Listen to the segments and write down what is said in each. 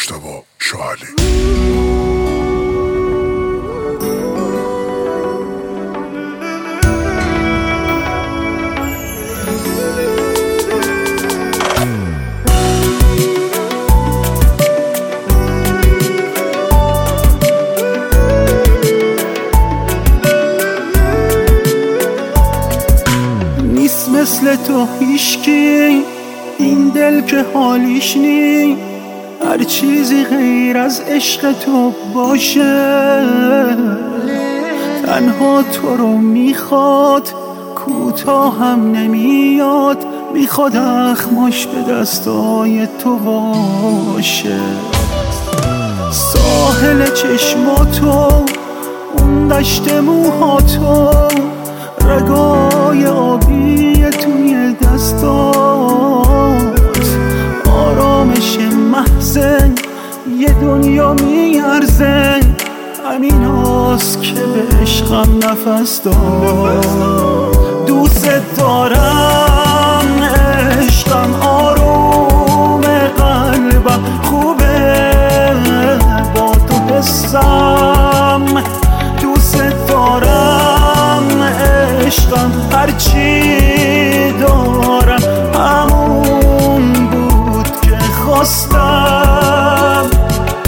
مجتبی شاعلی. نیست مثل تو هیشکی این دل که حالیش نی، هر چیزی غیر از عشق تو باشه. تنها تو رو میخواد، کوتاه هم نمیاد، میخواد اخماش به دستای تو باشه. ساحل چشماتو، اون دشت موهاتو، رگای آبی توی دستات، آرامش محزن یه دنیا میارزه. همین هاست که به عشقم نفس داد. دوست دارم عشقم، آروم قلبم خوبه با تو حسم. دوست دارم عشقم، هرچی دارم همون بود که خواستم.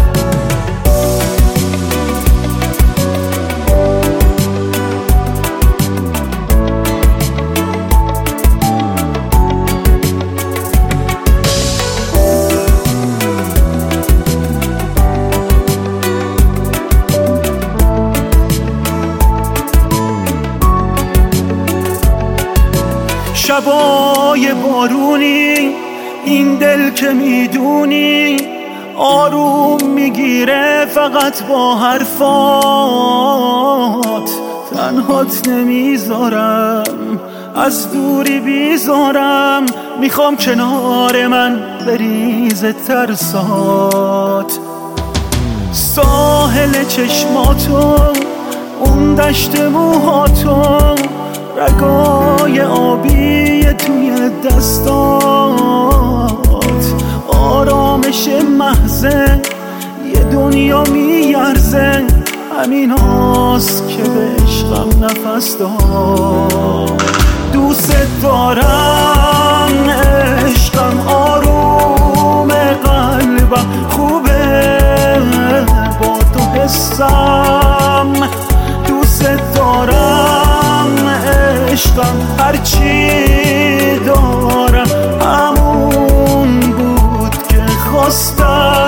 شبای بارونی این دل که میدونی، آروم میگیره فقط با حرفات. تنهات نمیذارم، از دوری بیزارم، میخوام کنار من بریز ترسات. ساحل چشماتو، اون دشت موهاتو، رگای آبی توی دستات، آرامش محزن یه دنیا میارزه. همین هاست که به عشقم نفس داد. دوست دارم عشقم، آروم قلبم خوبه با تو حسم. دوست دارم عشقم، هرچی دارم همون بود که خواستم.